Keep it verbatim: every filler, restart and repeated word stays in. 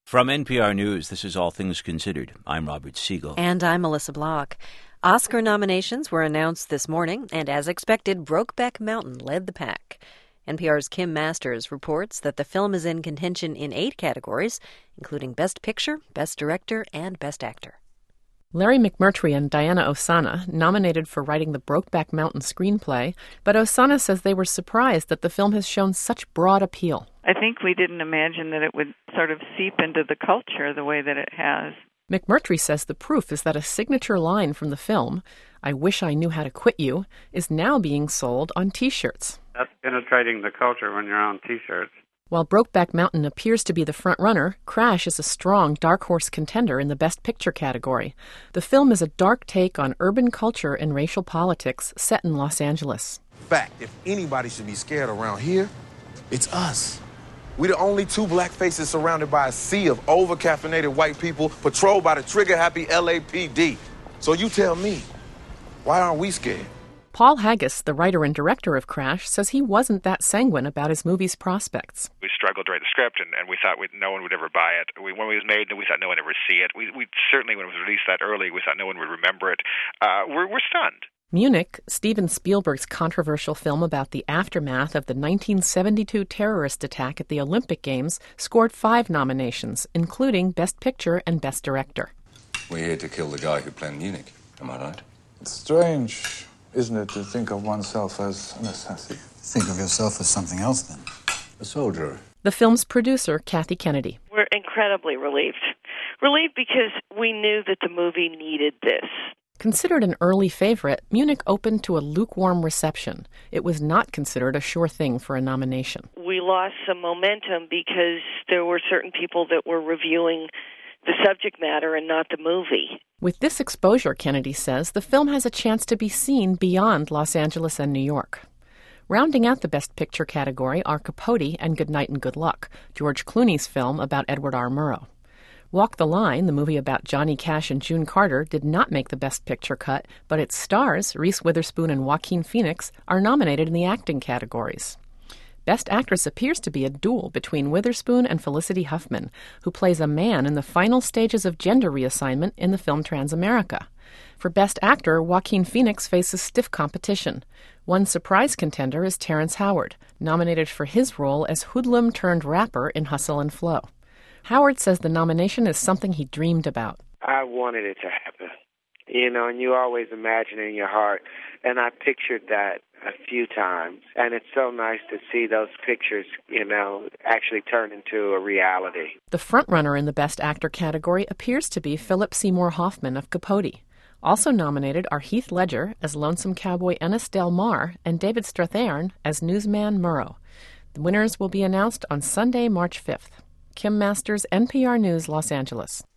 From N P R News, this is All Things Considered. I'm Robert Siegel. And I'm Melissa Block. Oscar nominations were announced this morning, and as expected, Brokeback Mountain led the pack. N P R's Kim Masters reports that the film is in contention in eight categories, including Best Picture, Best Director, and Best Actor. Larry McMurtry and Diana Ossana nominated for writing the Brokeback Mountain screenplay, but Ossana says they were surprised that the film has shown such broad appeal. I think we didn't imagine that it would sort of seep into the culture the way that it has. McMurtry says the proof is that a signature line from the film, "I wish I knew how to quit you," is now being sold on T-shirts. That's penetrating the culture when you're on T-shirts. While Brokeback Mountain appears to be the front-runner, Crash is a strong dark horse contender in the Best Picture category. The film is a dark take on urban culture and racial politics set in Los Angeles. Fact, if anybody should be scared around here, it's us. We're the only two black faces surrounded by a sea of over-caffeinated white people patrolled by the trigger-happy L A P D. So you tell me, why aren't we scared? Paul Haggis, the writer and director of Crash, says he wasn't that sanguine about his movie's prospects. We struggled to write the script, and, and we thought we'd, no one would ever buy it. We, when it was made, we thought no one would ever see it. We, we certainly, when it was released that early, we thought no one would remember it. Uh, we're, we're stunned. Munich, Steven Spielberg's controversial film about the aftermath of the nineteen seventy-two terrorist attack at the Olympic Games, scored five nominations, including Best Picture and Best Director. We're here to kill the guy who planned Munich. Am I right? It's strange, isn't it, to think of oneself as an assassin? Think of yourself as something else, then. A soldier. The film's producer, Kathy Kennedy. We're incredibly relieved. Relieved because we knew that the movie needed this. Considered an early favorite, Munich opened to a lukewarm reception. It was not considered a sure thing for a nomination. We lost some momentum because there were certain people that were reviewing the subject matter and not the movie. With this exposure, Kennedy says, the film has a chance to be seen beyond Los Angeles and New York. Rounding out the Best Picture category are Capote and Good Night and Good Luck, George Clooney's film about Edward R. Murrow. Walk the Line, the movie about Johnny Cash and June Carter, did not make the Best Picture cut, but its stars, Reese Witherspoon and Joaquin Phoenix, are nominated in the acting categories. Best Actress appears to be a duel between Witherspoon and Felicity Huffman, who plays a man in the final stages of gender reassignment in the film Transamerica. For Best Actor, Joaquin Phoenix faces stiff competition. One surprise contender is Terrence Howard, nominated for his role as hoodlum turned rapper in Hustle and Flow. Howard says the nomination is something he dreamed about. I wanted it to happen, you know, and you always imagine in your heart, and I pictured that a few times, and it's so nice to see those pictures, you know, actually turn into a reality. The frontrunner in the Best Actor category appears to be Philip Seymour Hoffman of Capote. Also nominated are Heath Ledger as lonesome cowboy Ennis Del Mar and David Strathairn as newsman Murrow. The winners will be announced on Sunday, March fifth. Kim Masters, N P R News, Los Angeles.